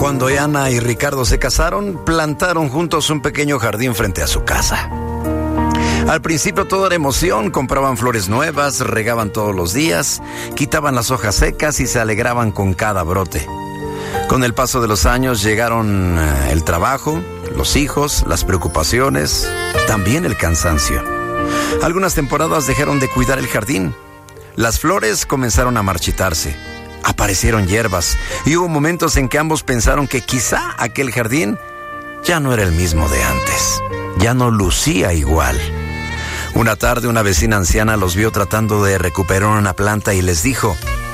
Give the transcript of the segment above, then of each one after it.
Cuando Ana y Ricardo se casaron, plantaron juntos un pequeño jardín frente a su casa. Al principio todo era emoción, compraban flores nuevas, regaban todos los días, quitaban las hojas secas y se alegraban con cada brote. Con el paso de los años llegaron el trabajo, los hijos, las preocupaciones, también el cansancio. Algunas temporadas dejaron de cuidar el jardín. Las flores comenzaron a marchitarse. Aparecieron hierbas y hubo momentos en que ambos pensaron que quizá aquel jardín ya no era el mismo de antes. Ya no lucía igual. Una tarde una vecina anciana los vio tratando de recuperar una planta y les dijo: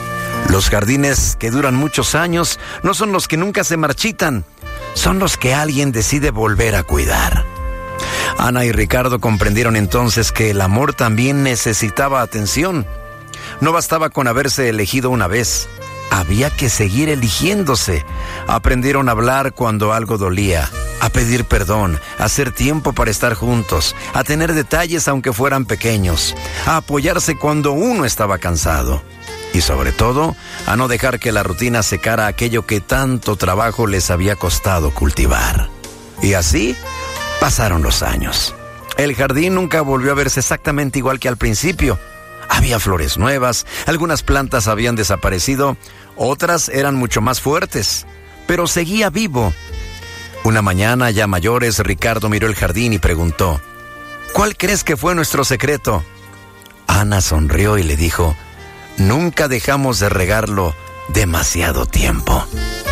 los jardines que duran muchos años no son los que nunca se marchitan, son los que alguien decide volver a cuidar. Ana y Ricardo comprendieron entonces que el amor también necesitaba atención. No bastaba con haberse elegido una vez, había que seguir eligiéndose. Aprendieron a hablar cuando algo dolía, a pedir perdón, a hacer tiempo para estar juntos, a tener detalles aunque fueran pequeños, a apoyarse cuando uno estaba cansado. Y sobre todo, a no dejar que la rutina secara aquello que tanto trabajo les había costado cultivar. Y así pasaron los años. El jardín nunca volvió a verse exactamente igual que al principio. Había flores nuevas, algunas plantas habían desaparecido, otras eran mucho más fuertes, pero seguía vivo. Una mañana, ya mayores, Ricardo miró el jardín y preguntó: ¿cuál crees que fue nuestro secreto? Ana sonrió y le dijo: nunca dejamos de regarlo demasiado tiempo.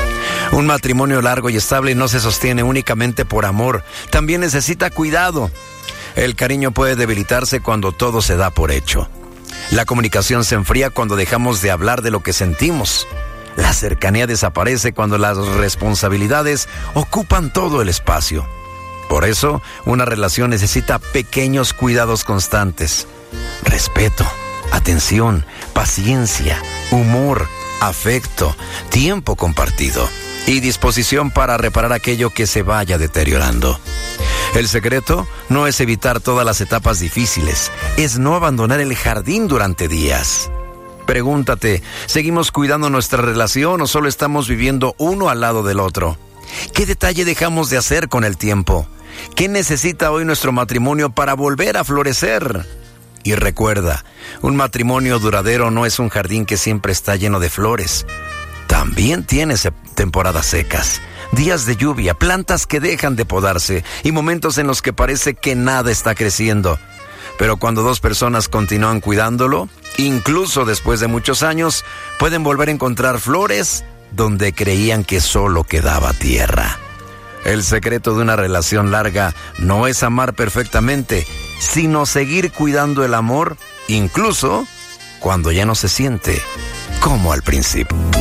Un matrimonio largo y estable no se sostiene únicamente por amor, también necesita cuidado. El cariño puede debilitarse cuando todo se da por hecho. La comunicación se enfría cuando dejamos de hablar de lo que sentimos. La cercanía desaparece cuando las responsabilidades ocupan todo el espacio. Por eso, una relación necesita pequeños cuidados constantes: respeto, atención, paciencia, humor, afecto, tiempo compartido y disposición para reparar aquello que se vaya deteriorando. El secreto no es evitar todas las etapas difíciles, es no abandonar el jardín durante días. Pregúntate, ¿seguimos cuidando nuestra relación o solo estamos viviendo uno al lado del otro? ¿Qué detalle dejamos de hacer con el tiempo? ¿Qué necesita hoy nuestro matrimonio para volver a florecer? Y recuerda, un matrimonio duradero no es un jardín que siempre está lleno de flores. También tiene temporadas secas, días de lluvia, plantas que dejan de podarse y momentos en los que parece que nada está creciendo. Pero cuando dos personas continúan cuidándolo, incluso después de muchos años, pueden volver a encontrar flores donde creían que solo quedaba tierra. El secreto de una relación larga no es amar perfectamente, sino seguir cuidando el amor, incluso cuando ya no se siente como al principio.